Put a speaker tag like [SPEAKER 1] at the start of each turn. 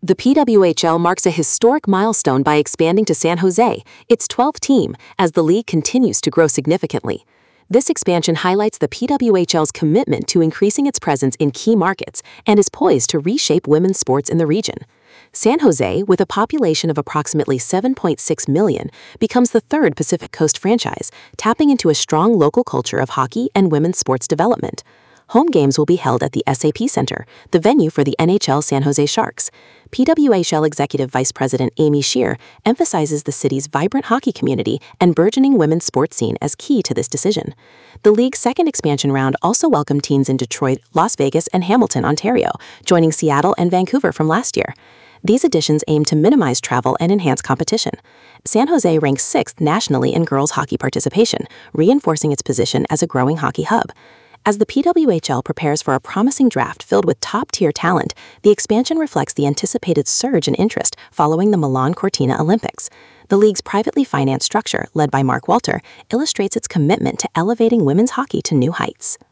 [SPEAKER 1] The PWHL marks a historic milestone by expanding to San Jose, its 12th team, as the league continues to grow significantly. This expansion highlights the PWHL's commitment to increasing its presence in key markets and is poised to reshape women's sports in the region. San Jose, with a population of approximately 7.6 million, becomes the third Pacific Coast franchise, tapping into a strong local culture of hockey and women's sports development. Home games will be held at the SAP Center, the venue for the NHL San Jose Sharks. PWHL Executive Vice President Amy Shear emphasizes the city's vibrant hockey community and burgeoning women's sports scene as key to this decision. The league's second expansion round also welcomed teams in Detroit, Las Vegas, and Hamilton, Ontario, joining Seattle and Vancouver from last year. These additions aim to minimize travel and enhance competition. San Jose ranks 6th nationally in girls' hockey participation, reinforcing its position as a growing hockey hub. As the PWHL prepares for a promising draft filled with top-tier talent, the expansion reflects the anticipated surge in interest following the Milan Cortina Olympics. The league's privately financed structure, led by Mark Walter, illustrates its commitment to elevating women's hockey to new heights.